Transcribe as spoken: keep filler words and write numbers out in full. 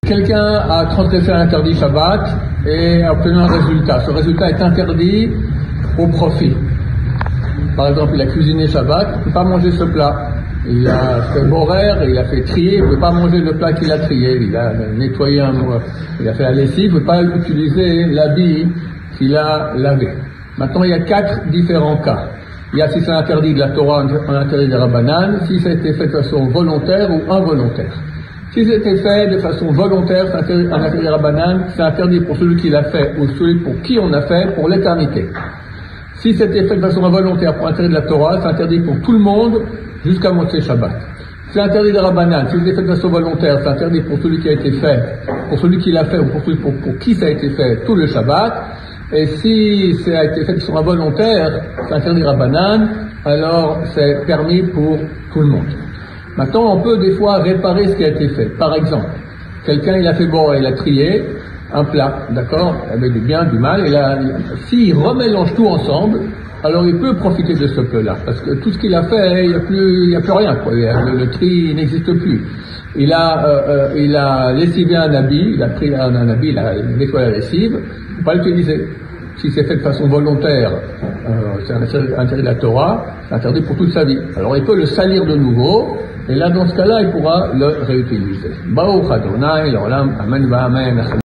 Quelqu'un a transgressé un interdit Shabbat et a obtenu un résultat. Ce résultat est interdit au profit. Par exemple, il a cuisiné Shabbat, il ne peut pas manger ce plat. Il a fait boraire, il a fait trier, il ne peut pas manger le plat qu'il a trié. Il a nettoyé un mot, il a fait la lessive, il ne peut pas utiliser l'habit qu'il a lavé. Maintenant, il y a quatre différents cas. Il y a si c'est interdit de la Torah, un interdit de Rabbanan, si ça a été fait de façon volontaire ou involontaire. Si c'était fait de façon volontaire, c'est un interdit de Rabbanan, c'est interdit pour celui qui l'a fait ou celui pour qui on a fait pour l'éternité. Si c'était fait de façon involontaire pour interdit de la Torah, c'est interdit pour tout le monde jusqu'à Motzei Shabbat. C'est interdit de Rabbanan. Si c'était fait de façon volontaire, c'est interdit pour celui qui a été fait, pour celui qui l'a fait ou pour, celui pour, pour qui ça a été fait tout le Shabbat. Et si ça a été fait de façon involontaire, c'est interdit de Rabbanan, alors c'est permis pour tout le monde. Maintenant, on peut des fois réparer ce qui a été fait. Par exemple, quelqu'un il a fait bon, il a trié un plat, d'accord, avec du bien, du mal, et là, s'il remélange tout ensemble, alors il peut profiter de ce plat-là, parce que tout ce qu'il a fait, il n'y a plus, il y a plus rien, quoi. Le, le tri n'existe plus. Il a, euh, euh, il a lessivé un habit, il a pris un, un habit, il a nettoyé la lessive, il ne peut pas l'utiliser. Si c'est fait de façon volontaire, euh, c'est un interdit de la Torah, c'est interdit pour toute sa vie. Alors il peut le salir de nouveau, et là dans ce cas-là, il pourra le réutiliser. Baruch Adonai, l'olam, amen, amen.